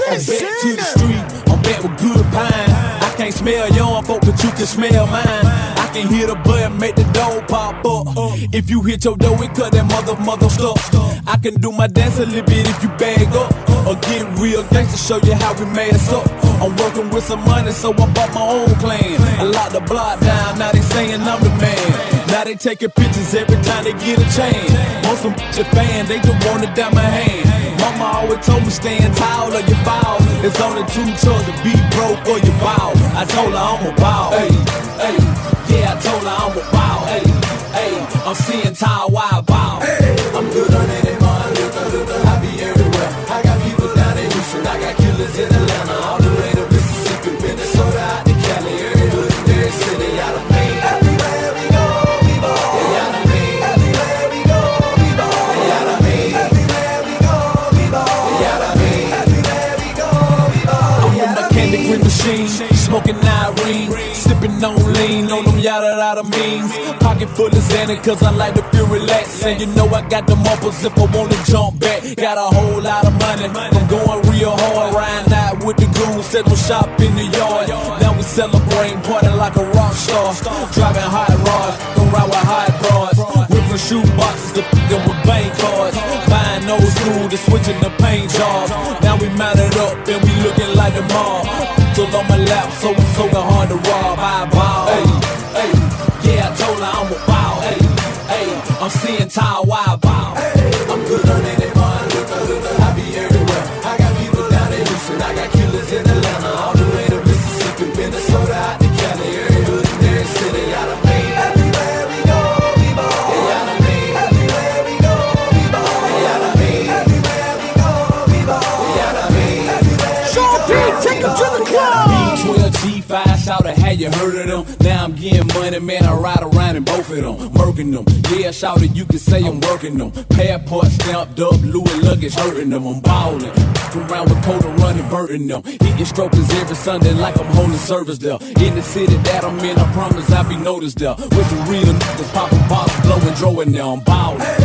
Back to the street, I'm back with good pine. I can't smell young folk, but you can smell mine. I can hear the button, make the door pop up. If you hit your door, it cut that mother stuff. I can do my dance a little bit if you bag up. Or get real gangsta, show you how we made us up. I'm working with some money, so I bought my own clan. I locked the block down, now they saying I'm the man. Now they taking pictures every time they get a chance. Most of them bitch fan, they just want it down my hand. Mama always told me stand tall or you fall. It's only two choices, to be broke or you bow. I told her I'm a ball, hey, hey. Yeah, I told her I'm a ball, hey, hey. I'm seeing tall, why I bow. I'm good on it, I be everywhere. I got people down in Houston, I got killers in Atlanta, all the way to Mississippi, Minnesota, out to Cali, every hood in every city, out of Maine. Everywhere we go, we ball. Yeah, out of Maine. Everywhere we go, we ball. Yeah, out of Maine. Everywhere we go, we ball. Yeah, out of Maine. Everywhere we go, we ball. I'm with my candy green machine, smoking Irene, sipping on lean, on them yada means. Pocket full of Xanny, cause I like to feel relaxed. And you know I got them uppers if I wanna jump back. Got a whole lot of money, I'm going real hard. Riding out with the goons, set no shop in the yard. Now we celebrating, party like a rock star. Driving hot rods, gon' ride with hot broads. Whipping shoe boxes to them with bank cards. Buying old school to switching the paint jobs. Now we mounted up and we looking like the mob. Till on my lap, so it's so hard to rob. I bow, hey, hey. Yeah, I told her I'm a ball, hey, hey. I'm seeing tall, why I bow. I'm good on it, I be everywhere. I got people down in Houston, I got killers in Atlanta, all the way to Mississippi, Minnesota, out to Cali, every hood in every city, out of Maine. Everywhere we go, we ball. Yeah, out of Maine. Everywhere we go, we ball. Yeah, out of Maine. Everywhere we go, we ball. Yeah, out of Maine. Sean P, take him to the club. G5, shout out, had you heard of them? Now I'm getting money, man, I ride around in both of them, murking them. Yeah, shout it, you can say I'm working them. Passport stamped up, Louis luggage hurting them. I'm ballin', around with cold and running, burning them. Eating strokers every Sunday like I'm holding service there. In the city that I'm in, I promise I'll be noticed there. With some real niggas popping bottles, blowing, drawing there, I'm ballin'.